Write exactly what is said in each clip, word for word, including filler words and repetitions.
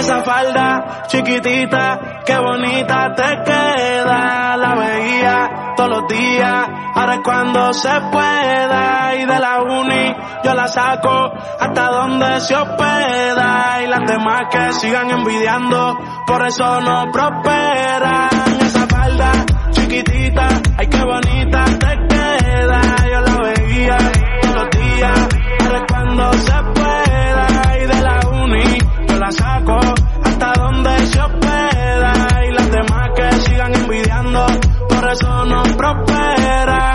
Esa falda chiquitita, qué bonita te queda. La veía todos los días, ahora es cuando se pueda. Y de la uni yo la saco hasta donde se hospeda. Y las demás que sigan envidiando, por eso no prosperan. Esa falda chiquitita, ay qué bonita te queda. Yo la veía todos los días, ahora es cuando se pueda. Y de la uni yo la saco hasta donde se hospeda. Y las demás que sigan envidiando, por eso no prosperan.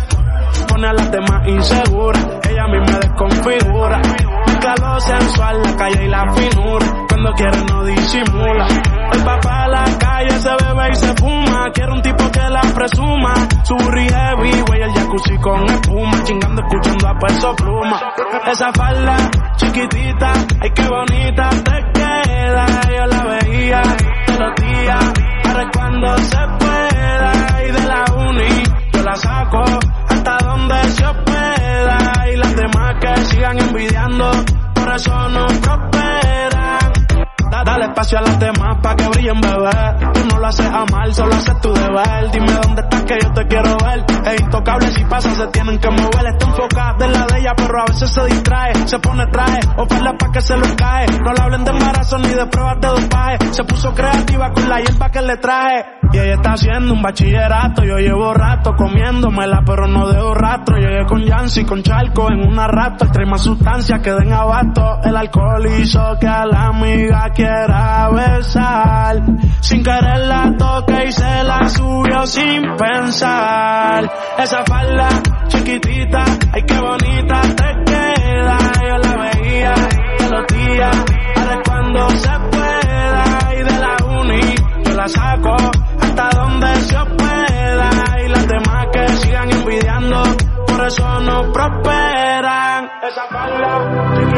Pone a las demás inseguras, ella misma desconfigura. Mezcla lo sensual, la calle y la finura. Cuando quiere no disimula. El papá a la calle se bebe y se fuma. Quiere un tipo que la presuma. Su burri heavy, güey, el jacuzzi con espuma. Chingando, escuchando a Peso Pluma. Esa falda chiquitita, ay qué bonita te queda. Yo la veía todos los días, ahora es cuando se pueda. Y de la uni yo la saco hasta donde se hospeda. Y las demás que sigan envidiando, por eso no prosperan. Dale espacio a las demás pa' que brillen, bebé. Tú no lo haces a mal, solo haces tu deber. Dime dónde estás que yo te quiero ver. Es intocable, si pasa se tienen que mover. Está enfocada en la de ella, pero a veces se distrae. Se pone traje, oferta pa' que se lo cae. No le hablen de embarazo ni de pruebas de dopaje. Se puso creativa con la hierba que le traje. Y ella está haciendo un bachillerato. Yo llevo rato comiéndomela, pero no dejo rastro. Llegué con Yancy, con Charco en una rato. Trae más sustancias que den abasto. El alcohol hizo que a la amiga quiera besar. Sin querer la toque y se la subió sin pensar. Esa falda chiquitita, ay qué bonita te queda. Yo la veía todos los días, ahora es cuando se pueda. Y de la uni yo la saco hasta donde se hospeda. Y las demás que sigan envidiando, por eso no prosperan. Esa falda